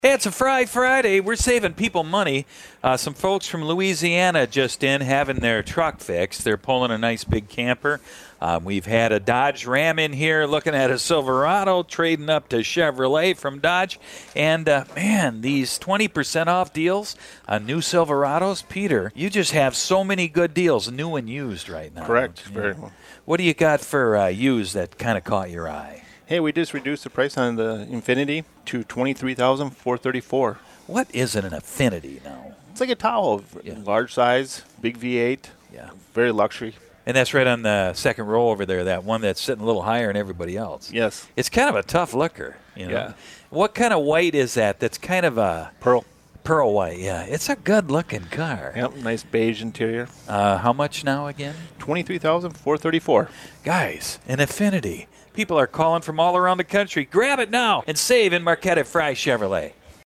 Hey, it's a Friday. We're saving people money. Some folks from Louisiana just in having their truck fixed. They're pulling a nice big camper. We've had a Dodge Ram in here looking at a Silverado, trading up to Chevrolet from Dodge. And, man, these 20% off deals on new Silverados. Peter, you just have so many good deals, new and used right now. Correct. Very well. What do you got for used that kind of caught your eye? Hey, we just reduced the price on the Infiniti to $23,434. What is an Infiniti now? It's like a Tahoe, large size, big V8, very luxury. And that's right on the second row over there, that one that's sitting a little higher than everybody else. Yes. It's kind of a tough looker. You know? Yeah. What kind of white is that? That's kind of a... Pearl white, yeah. It's a good-looking car. Yep, nice beige interior. How much now again? $23,434. Guys, an Infiniti. People are calling from all around the country. Grab it now and save in Marquette at Fry Chevrolet.